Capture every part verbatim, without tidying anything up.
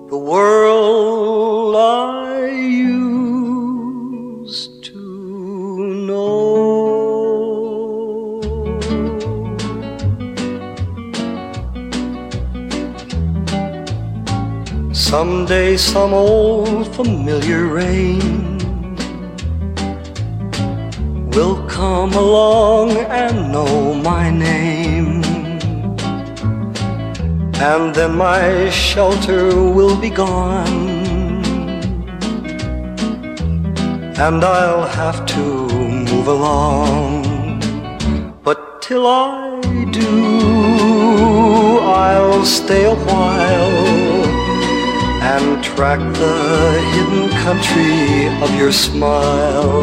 the world I used to know. Someday some old familiar rain will come along and know my name, and then my shelter will be gone, and I'll have to move along. But till I do, I'll stay a while and track the hidden country of your smile.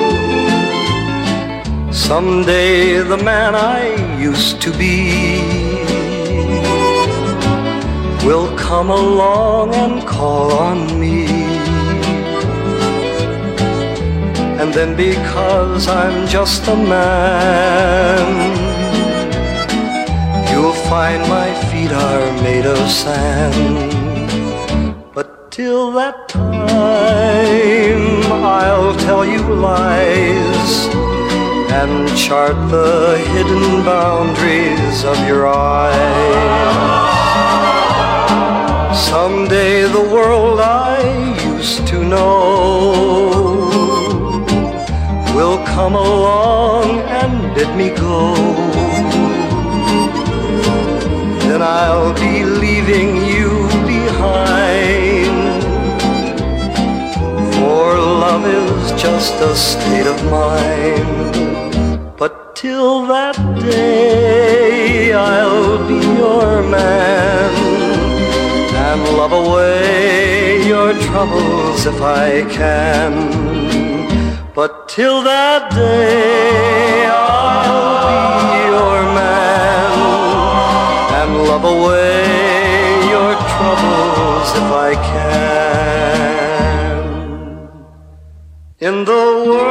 Someday the man I used to be will come along and call on me, and then because I'm just a man, you'll find my feet are made of sand. But till that time I'll tell you lies and chart the hidden boundaries of your eyes. Someday the world I used to know will come along and bid me go. Then I'll be leaving you behind, for love is just a state of mind. But till that day I'll be your man and love away your troubles if I can. But till that day I'll be your man and love away your troubles if I can. In the world